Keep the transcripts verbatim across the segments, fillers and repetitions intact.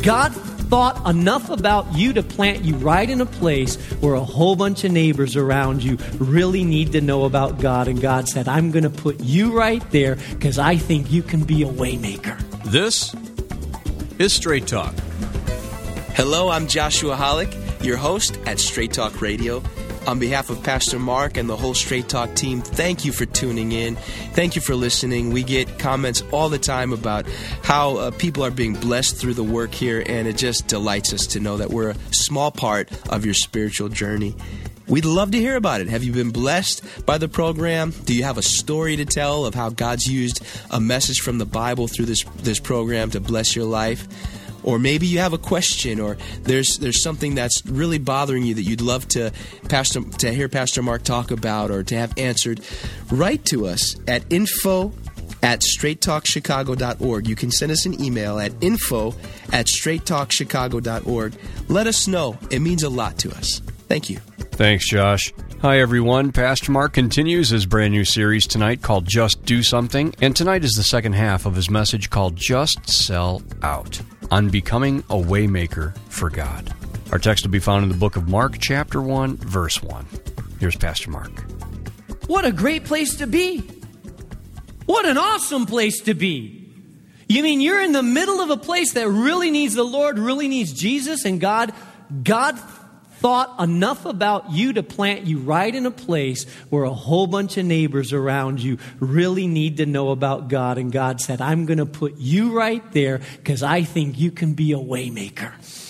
God thought enough about you to plant you right in a place where a whole bunch of neighbors around you really need to know about God. And God said, I'm going to put you right there because I think you can be a waymaker. This is Straight Talk. Hello, I'm Joshua Hollick, your host at Straight Talk Radio. On behalf of Pastor Mark and the whole Straight Talk team, thank you for tuning in. Thank you for listening. We get comments all the time about how uh, people are being blessed through the work here, and it just delights us to know that we're a small part of your spiritual journey. We'd love to hear about it. Have you been blessed by the program? Do you have a story to tell of how God's used a message from the Bible through this, this program to bless your life? Or maybe you have a question, or there's there's something that's really bothering you that you'd love to Pastor to hear Pastor Mark talk about or to have answered. Write to us at info at straight talk chicago dot org. You can send us an email at info at straight talk chicago dot org. Let us know. It means a lot to us. Thank you. Thanks, Josh. Hi, everyone. Pastor Mark continues his brand new series tonight called Just Do Something. And tonight is the second half of his message called Just Sell Out, on becoming a waymaker for God. Our text will be found in the book of Mark, chapter one, verse one. Here's Pastor Mark. What a great place to be. What an awesome place to be. You mean you're in the middle of a place that really needs the Lord, really needs Jesus, and God, God thought enough about you to plant you right in a place where a whole bunch of neighbors around you really need to know about God. And God said, I'm going to put you right there because I think you can be a waymaker.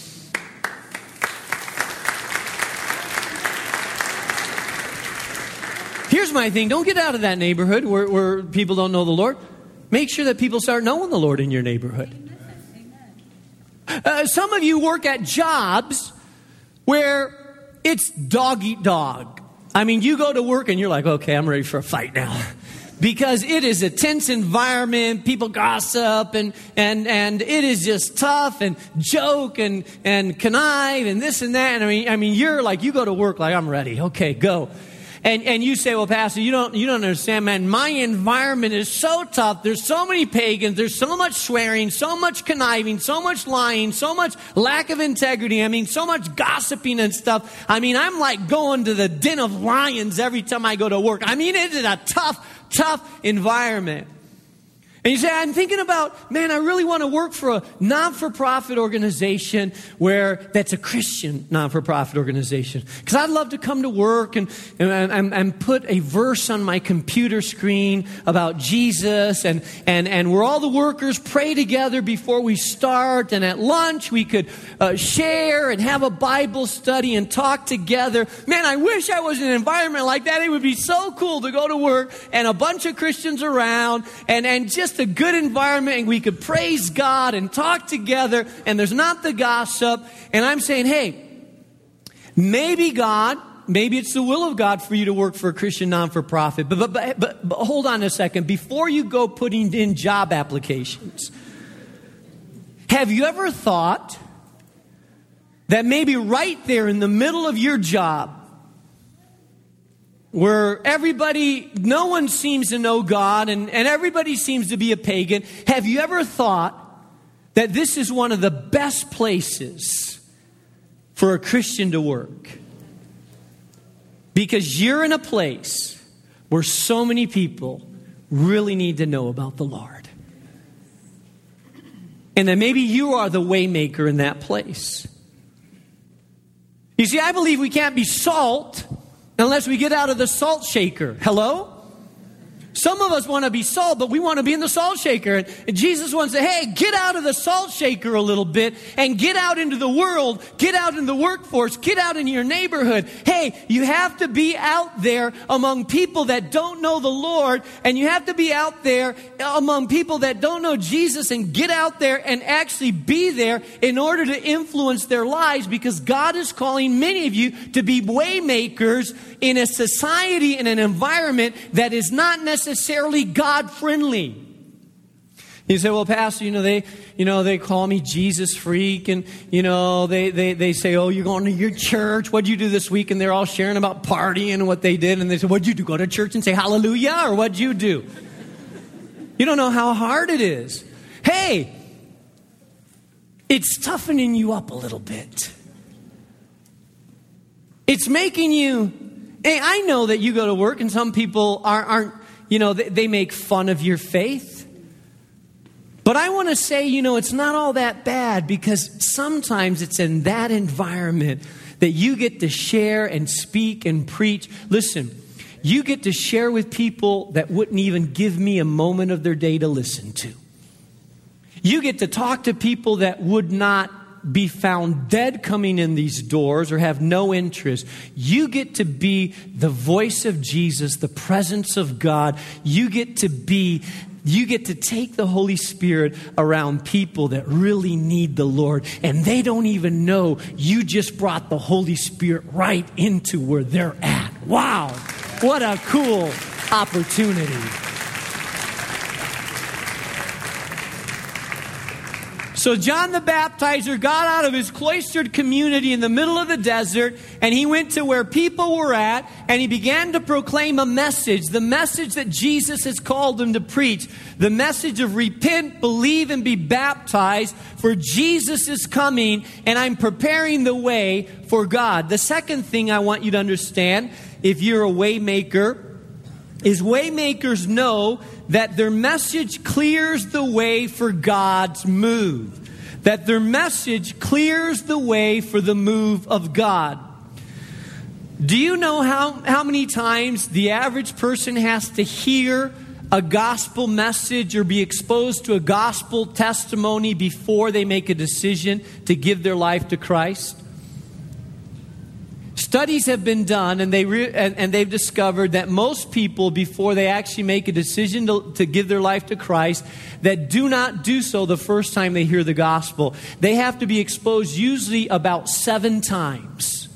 Here's my thing. Don't get out of that neighborhood where, where people don't know the Lord. Make sure that people start knowing the Lord in your neighborhood. Uh, some of you work at jobs where it's dog eat dog. I mean, you go to work and you're like, okay, I'm ready for a fight now. Because it is a tense environment, people gossip, and and and it is just tough, and joke, and, and connive, and this and that. And I mean, I mean, you're like, you go to work like, I'm ready, okay, go. And and you say, well, Pastor, you don't you don't understand, man. My environment is so tough. There's so many pagans. There's so much swearing, so much conniving, so much lying, so much lack of integrity. I mean, so much gossiping and stuff. I mean, I'm like going to the den of lions every time I go to work. I mean, it is a tough, tough environment. And you say, I'm thinking about, man, I really want to work for a non-for-profit organization where that's a Christian non-for-profit organization. Because I'd love to come to work and, and, and, and put a verse on my computer screen about Jesus. And, and, and where all the workers pray together before we start. And at lunch we could uh, share and have a Bible study and talk together. Man, I wish I was in an environment like that. It would be so cool to go to work and a bunch of Christians around and, and just a good environment, and we could praise God and talk together, and there's not the gossip. And I'm saying, hey, maybe God, maybe it's the will of God for you to work for a Christian non-for-profit. But, but, but, but, but hold on a second. Before you go putting in job applications, have you ever thought that maybe right there in the middle of your job, where everybody, no one seems to know God and, and everybody seems to be a pagan, have you ever thought that this is one of the best places for a Christian to work? Because you're in a place where so many people really need to know about the Lord. And then maybe you are the waymaker in that place. You see, I believe we can't be salt unless we get out of the salt shaker. Hello? Some of us want to be salt, but we want to be in the salt shaker. And Jesus wants to say, hey, get out of the salt shaker a little bit and get out into the world, get out in the workforce, get out in your neighborhood. Hey, you have to be out there among people that don't know the Lord, and you have to be out there among people that don't know Jesus, and get out there and actually be there in order to influence their lives, because God is calling many of you to be waymakers in a society, in an environment that is not necessarily God-friendly. You say, well, Pastor, you know, they, you know, they call me Jesus freak, and, you know, they, they, they say, oh, you're going to your church. What'd you do this week? And they're all sharing about partying and what they did. And they say, what'd you do? Go to church and say hallelujah? Or what'd you do? You don't know how hard it is. Hey, It's toughening you up a little bit. It's making you, hey, I know that you go to work and some people aren't, aren't you know, they, they make fun of your faith. But I want to say, you know, it's not all that bad, because sometimes it's in that environment that you get to share and speak and preach. Listen, you get to share with people that wouldn't even give me a moment of their day to listen to. You get to talk to people that would not be found dead coming in these doors or have no interest. You get to be the voice of Jesus, the presence of God. You get to be You get to take the Holy Spirit around people that really need the Lord, and they don't even know you just brought the Holy Spirit right into where they're at. Wow, what a cool opportunity. So John the Baptizer got out of his cloistered community in the middle of the desert, and he went to where people were at, and he began to proclaim a message, the message that Jesus has called him to preach, the message of repent, believe, and be baptized, for Jesus is coming, and I'm preparing the way for God. The second thing I want you to understand, if you're a waymaker, is waymakers know that their message clears the way for God's move. That their message clears the way for the move of God. Do you know how, how many times the average person has to hear a gospel message or be exposed to a gospel testimony before they make a decision to give their life to Christ? Studies have been done, and, they re- and, and they've discovered that most people, before they actually make a decision to, to give their life to Christ, that do not do so the first time they hear the gospel. They have to be exposed usually about seven times.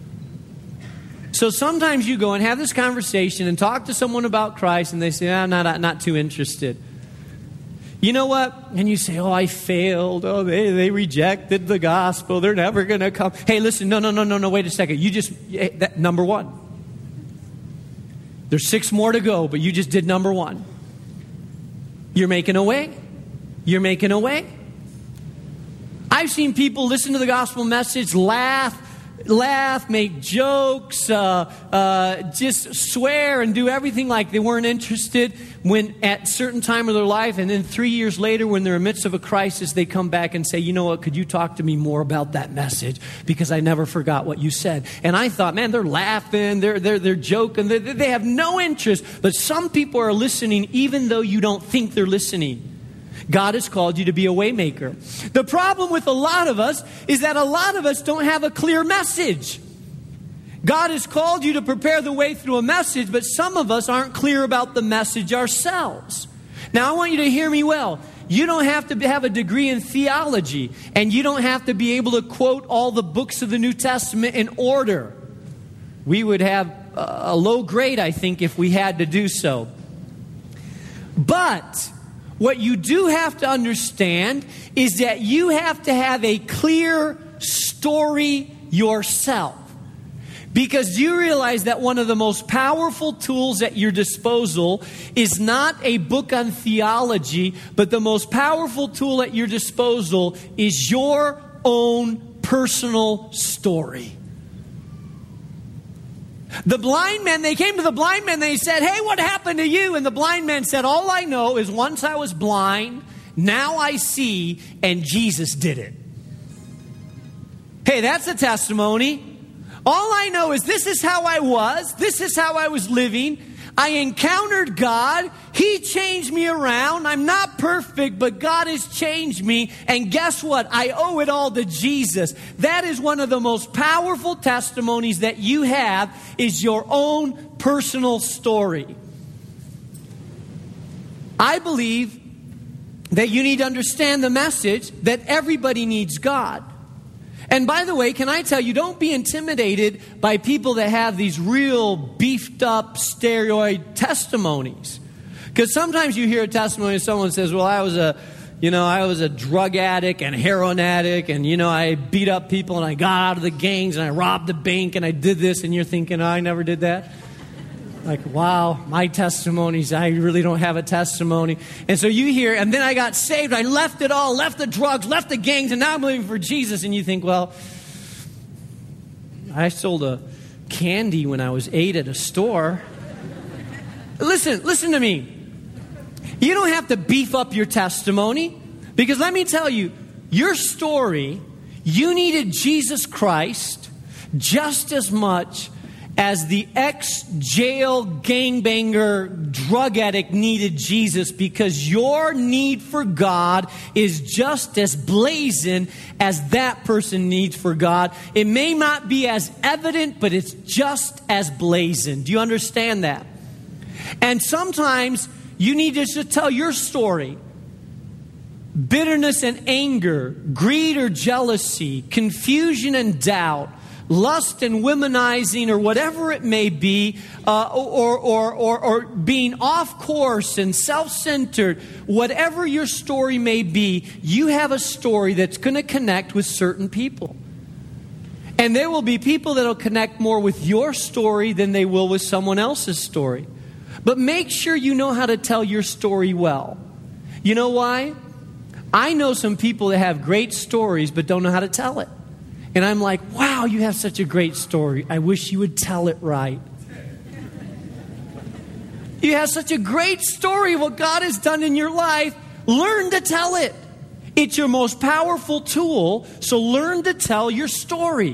So sometimes you go and have this conversation and talk to someone about Christ, and they say, I'm not, not too interested. You know what? And you say, oh, I failed. Oh, they, they rejected the gospel. They're never going to come. Hey, listen, no, no, no, no, no, wait a second. You just, that, number one. There's six more to go, but you just did number one. You're making a way. You're making a way. I've seen people listen to the gospel message, laugh, laugh, make jokes, uh, uh, just swear and do everything like they weren't interested when at a certain time of their life, and then three years later when they're in the midst of a crisis, they come back and say, you know what, could you talk to me more about that message? Because I never forgot what you said. And I thought, man, they're laughing, they're, they're, they're joking, they, they have no interest. But some people are listening even though you don't think they're listening. God has called you to be a waymaker. The problem with a lot of us is that a lot of us don't have a clear message. God has called you to prepare the way through a message, but some of us aren't clear about the message ourselves. Now, I want you to hear me well. You don't have to have a degree in theology, and you don't have to be able to quote all the books of the New Testament in order. We would have a low grade, I think, if we had to do so. But what you do have to understand is that you have to have a clear story yourself. Because you realize that one of the most powerful tools at your disposal is not a book on theology, but the most powerful tool at your disposal is your own personal story. The blind men, they came to the blind men, they said, hey, what happened to you? And the blind man said, all I know is once I was blind, now I see, and Jesus did it. Hey, that's a testimony. All I know is this is how I was. This is how I was living. I encountered God. He changed me around. I'm not perfect, but God has changed me. And guess what? I owe it all to Jesus. That is one of the most powerful testimonies that you have, is your own personal story. I believe that you need to understand the message that everybody needs God. And by the way, can I tell you, don't be intimidated by people that have these real beefed up steroid testimonies. Because sometimes you hear a testimony and someone says, well, I was a, you know, I was a drug addict and heroin addict, and, you know, I beat up people and I got out of the gangs and I robbed the bank and I did this, and you're thinking, oh, I never did that. Like, wow, my testimonies, I really don't have a testimony. And so you hear, and then I got saved, I left it all, left the drugs, left the gangs, and now I'm living for Jesus. And you think, well, I sold a candy when I was eight at a store. Listen, listen to me. You don't have to beef up your testimony, because let me tell you, your story, you needed Jesus Christ just as much as the ex-jail gangbanger drug addict needed Jesus, because your need for God is just as blazing as that person needs for God. It may not be as evident, but it's just as blazing. Do you understand that? And sometimes you need to just tell your story. Bitterness and anger, greed or jealousy, confusion and doubt, lust and womanizing, or whatever it may be, uh, or, or, or, or being off course and self-centered, whatever your story may be, you have a story that's going to connect with certain people. And there will be people that will connect more with your story than they will with someone else's story. But make sure you know how to tell your story well. You know why? I know some people that have great stories but don't know how to tell it. And I'm like, wow, you have such a great story. I wish you would tell it right. You have such a great story of what God has done in your life. Learn to tell it. It's your most powerful tool, so learn to tell your story.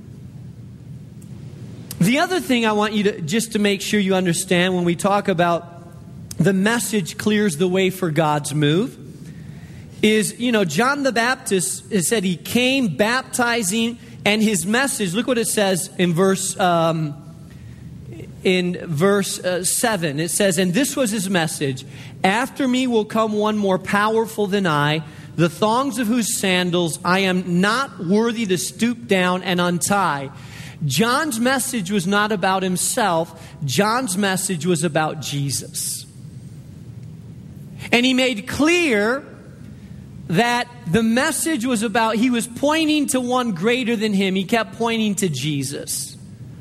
The other thing I want you to, just to make sure you understand when we talk about the message clears the way for God's move, is, you know, John the Baptist said he came baptizing, and his message, look what it says in verse um, in verse uh, seven. It says, and this was his message: after me will come one more powerful than I, the thongs of whose sandals I am not worthy to stoop down and untie. John's message was not about himself. John's message was about Jesus. And he made clear that the message was about, he was pointing to one greater than him. He kept pointing to Jesus.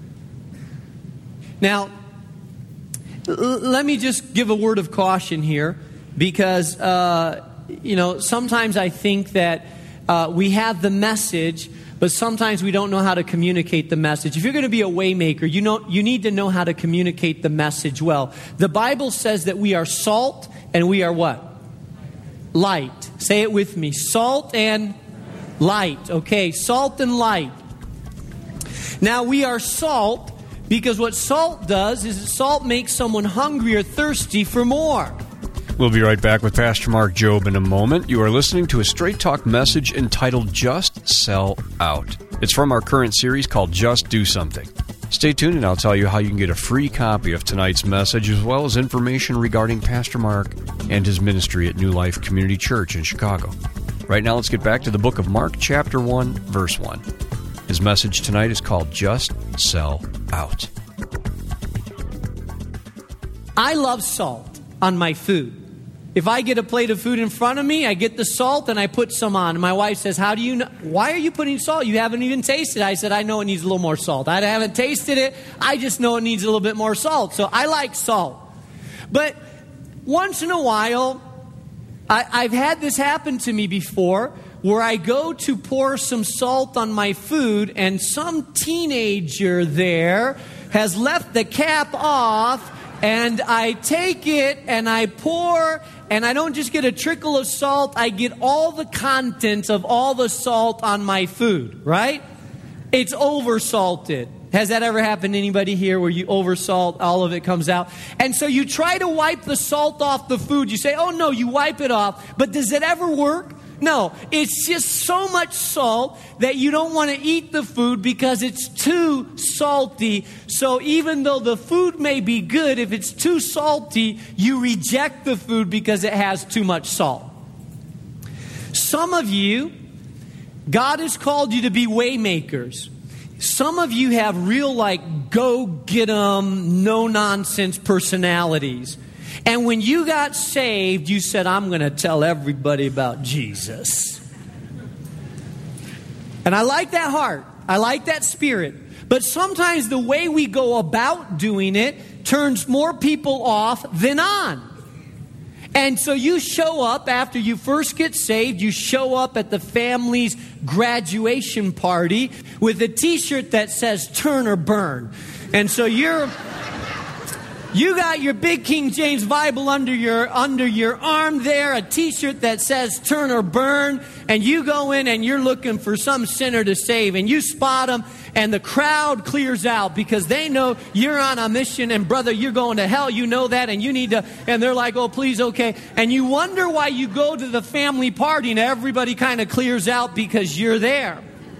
Now, l- let me just give a word of caution here, because, uh, you know, sometimes I think that uh, we have the message, but sometimes we don't know how to communicate the message. If you're going to be a waymaker, you know, you need to know how to communicate the message well. The Bible says that we are salt and we are what? Light. Say it with me. Salt and light. Okay, salt and light. Now, we are salt because what salt does is salt makes someone hungry or thirsty for more. We'll be right back with Pastor Mark Jobe in a moment. You are listening to a Straight Talk message entitled Just Sell Out. It's from our current series called Just Do Something. Stay tuned and I'll tell you how you can get a free copy of tonight's message, as well as information regarding Pastor Mark and his ministry at New Life Community Church in Chicago. Right now, let's get back to the book of Mark, chapter one, verse one. His message tonight is called Just Sell Out. I love salt on my food. If I get a plate of food in front of me, I get the salt and I put some on. My wife says, how do you know? Why are you putting salt? You haven't even tasted it. I said, I know it needs a little more salt. I haven't tasted it. I just know it needs a little bit more salt. So I like salt. But once in a while, I, I've had this happen to me before, where I go to pour some salt on my food and some teenager there has left the cap off, and I take it and I pour, and I don't just get a trickle of salt, I get all the contents of all the salt on my food, right? It's over salted. Has that ever happened to anybody here where you over salt, all of it comes out? And so you try to wipe the salt off the food. You say, oh no, you wipe it off. But does it ever work? No, it's just so much salt that you don't want to eat the food because it's too salty. So even though the food may be good, if it's too salty, you reject the food because it has too much salt. Some of you, God has called you to be waymakers. Some of you have real, like, go-get-em, no-nonsense personalities. And when you got saved, you said, I'm going to tell everybody about Jesus. And I like that heart. I like that spirit. But sometimes the way we go about doing it turns more people off than on. And so you show up after you first get saved, you show up at the family's graduation party with a t-shirt that says turn or burn. And so you're you got your big King James Bible under your under your arm there, a t-shirt that says turn or burn, and you go in and you're looking for some sinner to save, and you spot them, and the crowd clears out because they know you're on a mission, and brother, you're going to hell, you know that, and you need to, and they're like, oh, please, okay. And you wonder why you go to the family party and everybody kind of clears out because you're there.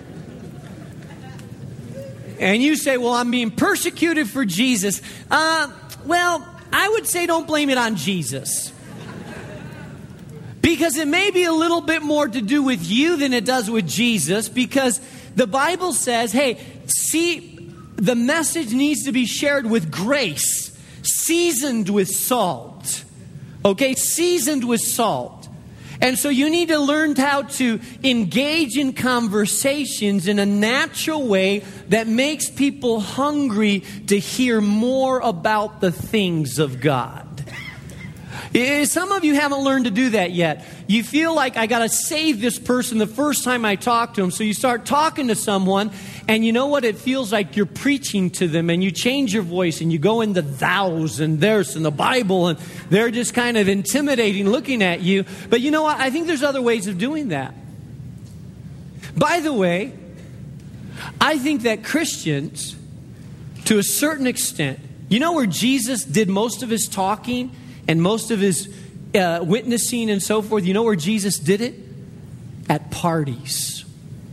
And you say, well, I'm being persecuted for Jesus. Uh, well, I would say don't blame it on Jesus. Because it may be a little bit more to do with you than it does with Jesus. Because the Bible says, hey, see, the message needs to be shared with grace, seasoned with salt. Okay, seasoned with salt. And so you need to learn how to engage in conversations in a natural way that makes people hungry to hear more about the things of God. Some of you haven't learned to do that yet. You feel like I got to save this person the first time I talk to them. So you start talking to someone, and you know what? It feels like you're preaching to them, and you change your voice, and you go into thous and there's in the Bible, and they're just kind of intimidating looking at you. But you know what? I think there's other ways of doing that. By the way, I think that Christians, to a certain extent, you know where Jesus did most of his talking and most of his uh, witnessing and so forth? You know where Jesus did it? At parties.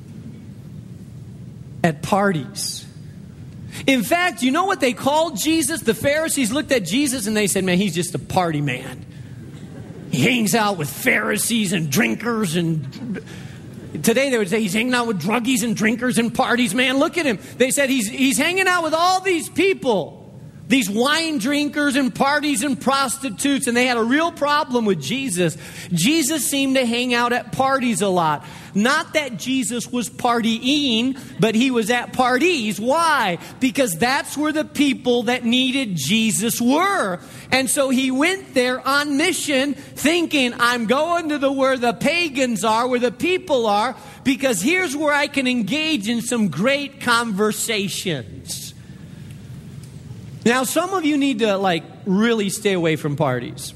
At parties. In fact, you know what they called Jesus? The Pharisees looked at Jesus and they said, man, he's just a party man. He hangs out with Pharisees and drinkers, and today they would say he's hanging out with druggies and drinkers and parties. Man, look at him. They said he's he's hanging out with all these people. These wine drinkers and parties and prostitutes, and they had a real problem with Jesus. Jesus seemed to hang out at parties a lot. Not that Jesus was partying, but he was at parties. Why? Because that's where the people that needed Jesus were. And so he went there on mission thinking, I'm going to the where the pagans are, where the people are, because here's where I can engage in some great conversations. Now, some of you need to, like, really stay away from parties.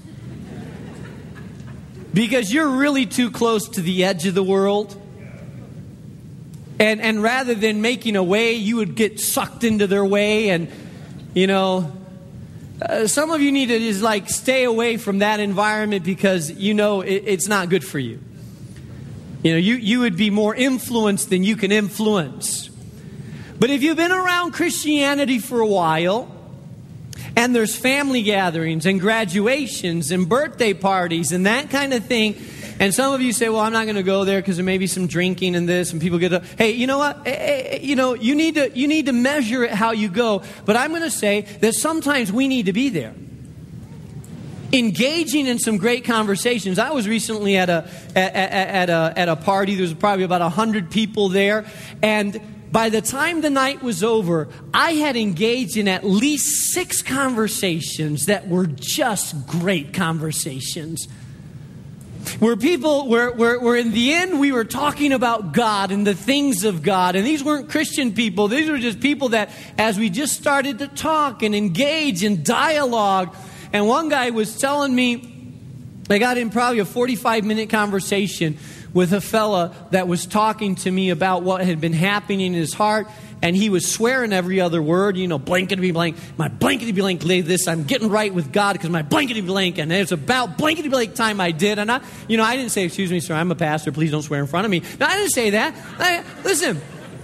Because you're really too close to the edge of the world. And and rather than making a way, you would get sucked into their way. And, you know, uh, some of you need to just, like, stay away from that environment because, you know, it, it's not good for you. You know, you, you would be more influenced than you can influence. But if you've been around Christianity for a while, and there's family gatherings and graduations and birthday parties and that kind of thing. And some of you say, well, I'm not going to go there because there may be some drinking and this, and people get up. Hey, you know what? Hey, you know, you need to you need to measure it how you go. But I'm going to say that sometimes we need to be there, engaging in some great conversations. I was recently at a at, at, at a at a party. There was probably about a hundred people there, and by the time the night was over, I had engaged in at least six conversations that were just great conversations. Where people, where, where, where in the end we were talking about God and the things of God. And these weren't Christian people. These were just people that as we just started to talk and engage in dialogue. And one guy was telling me, I got in probably a forty-five minute conversation with a fella that was talking to me about what had been happening in his heart, and he was swearing every other word, you know, blankety blank, my blankety blank this, I'm getting right with God because my blankety blank, and it's about blankety blank time I did, and I, you know, I didn't say, excuse me, sir, I'm a pastor, please don't swear in front of me. No, I didn't say that. I, listen,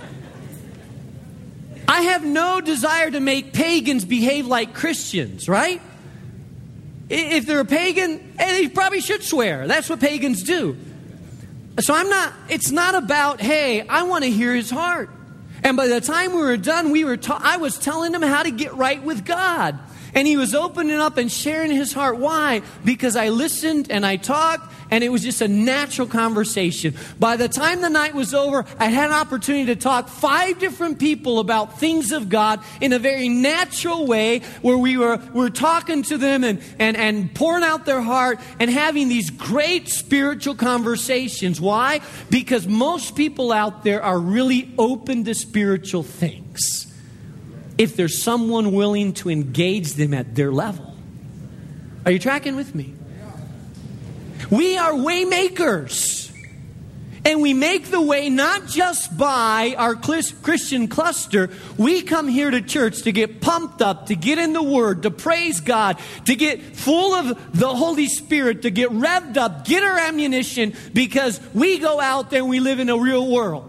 I have no desire to make pagans behave like Christians, right? If they're a pagan, they probably should swear. That's what pagans do. So I'm not, it's not about, hey, I want to hear his heart. And by the time we were done, we were ta- I was telling him how to get right with God. And he was opening up and sharing his heart. Why? Because I listened and I talked, and it was just a natural conversation. By the time the night was over, I had an opportunity to talk five different people about things of God in a very natural way, where we were, we were talking to them and, and, and pouring out their heart and having these great spiritual conversations. Why? Because most people out there are really open to spiritual things, if there's someone willing to engage them at their level. Are you tracking with me? We are way makers. And we make the way not just by our Christian cluster. We come here to church to get pumped up, to get in the Word, to praise God, to get full of the Holy Spirit, to get revved up, get our ammunition, because we go out there and we live in a real world.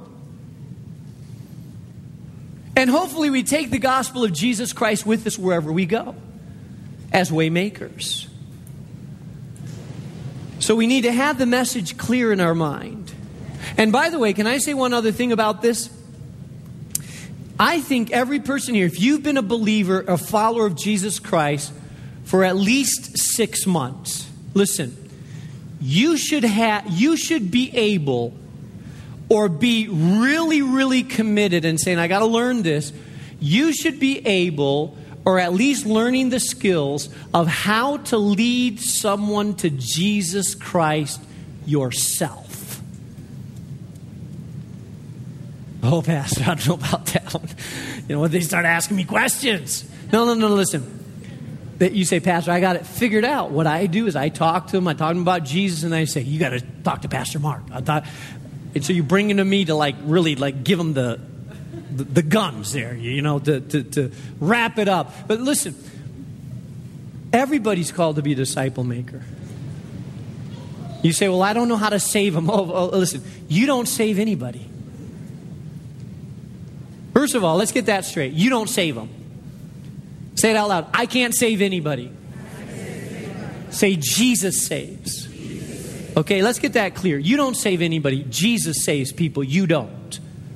And hopefully we take the gospel of Jesus Christ with us wherever we go as way makers. So we need to have the message clear in our mind. And by the way, can I say one other thing about this? I think every person here, if you've been a believer, a follower of Jesus Christ for at least six months, listen, you should have, you should be able, or be really, really committed and saying, I got to learn this. You should be able, or at least learning the skills of how to lead someone to Jesus Christ yourself. Oh, Pastor, I don't know about that one. You know, when they start asking me questions. No, no, no, listen. That you say, Pastor, I got it figured out. What I do is I talk to them, I talk to them about Jesus, and I say, you got to talk to Pastor Mark. I thought... And so you bring them to me to like really like give them the the, the guns there, you know, to, to, to wrap it up. But listen, everybody's called to be a disciple maker. You say, well, I don't know how to save them. Oh, oh, listen, you don't save anybody. First of all, let's get that straight. You don't save them. Say it out loud. I can't save anybody. Say, Jesus saves. Okay, let's get that clear. You don't save anybody. Jesus saves people. You don't.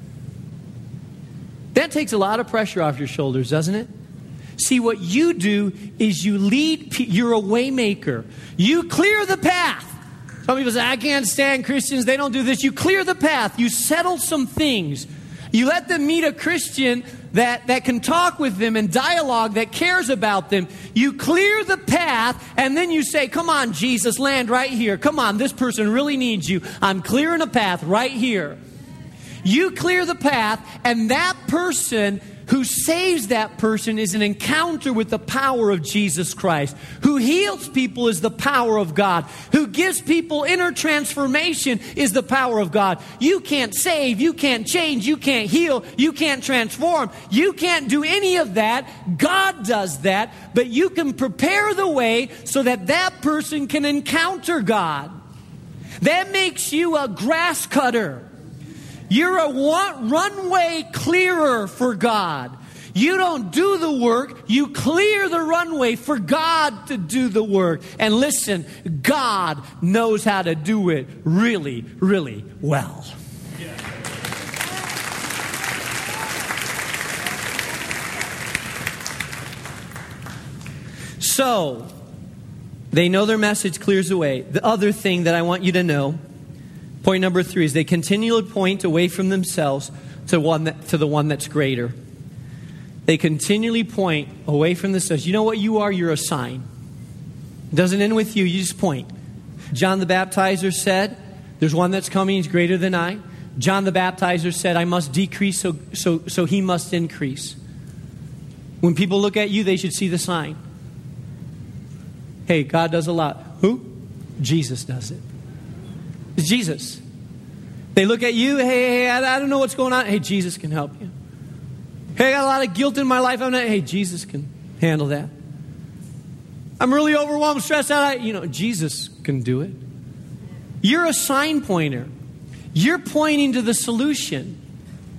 That takes a lot of pressure off your shoulders, doesn't it? See, what you do is you lead, pe- you're a way maker. You clear the path. Some people say, I can't stand Christians. They don't do this. You clear the path. You settle some things. You let them meet a Christian that, that can talk with them and dialogue, that cares about them. You clear the path, and then you say, come on, Jesus, land right here. Come on, this person really needs you. I'm clearing a path right here. You clear the path, and that person who saves that person is an encounter with the power of Jesus Christ. Who heals people is the power of God. Who gives people inner transformation is the power of God. You can't save, you can't change, you can't heal, you can't transform. You can't do any of that. God does that. But you can prepare the way so that that person can encounter God. That makes you a grass cutter. You're a one, runway clearer for God. You don't do the work. You clear the runway for God to do the work. And listen, God knows how to do it really, really well. Yeah. So, they know their message clears the way. The other thing that I want you to know, point number three, is they continually point away from themselves to one that, to the one that's greater. They continually point away from themselves. You know what you are? You're a sign. It doesn't end with you. You just point. John the Baptizer said, there's one that's coming. He's greater than I. John the Baptizer said, I must decrease so, so, so he must increase. When people look at you, they should see the sign. Hey, God does a lot. Who? Jesus does it. It's Jesus. They look at you, hey, hey, I, I don't know what's going on. Hey, Jesus can help you. Hey, I got a lot of guilt in my life. I'm not, hey, Jesus can handle that. I'm really overwhelmed, stressed out. I, you know, Jesus can do it. You're a sign pointer. You're pointing to the solution.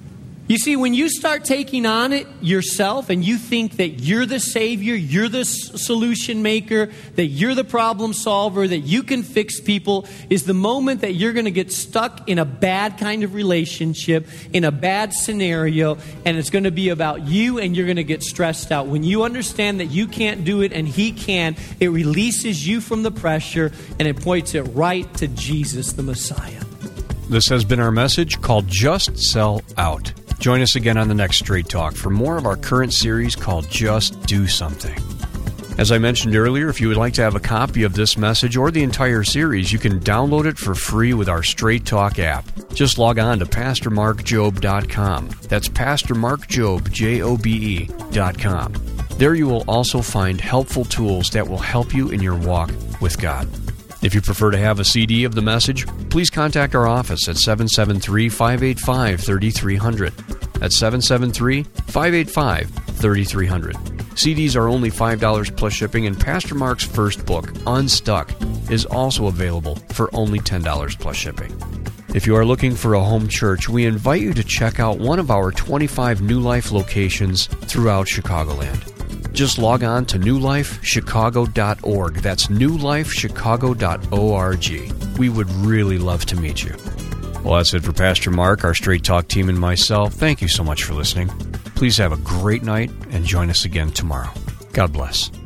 You see, when you start taking on it yourself and you think that you're the Savior, you're the s- solution maker, that you're the problem solver, that you can fix people, is the moment that you're going to get stuck in a bad kind of relationship, in a bad scenario, and it's going to be about you and you're going to get stressed out. When you understand that you can't do it and He can, it releases you from the pressure and it points it right to Jesus, the Messiah. This has been our message called Just Sell Out. Join us again on the next Straight Talk for more of our current series called Just Do Something. As I mentioned earlier, if you would like to have a copy of this message or the entire series, you can download it for free with our Straight Talk app. Just log on to pastor mark jobe dot com. That's pastor mark jobe, J O B E, dot com. There you will also find helpful tools that will help you in your walk with God. If you prefer to have a C D of the message, please contact our office at seven seven three, five eight five, three three zero zero. That's seven seven three, five eight five, three three zero zero. C Ds are only five dollars plus shipping, and Pastor Mark's first book, Unstuck, is also available for only ten dollars plus shipping. If you are looking for a home church, we invite you to check out one of our twenty-five New Life locations throughout Chicagoland. Just log on to new life chicago dot org. That's new life chicago dot org. We would really love to meet you. Well, that's it for Pastor Mark, our Straight Talk team, and myself. Thank you so much for listening. Please have a great night and join us again tomorrow. God bless.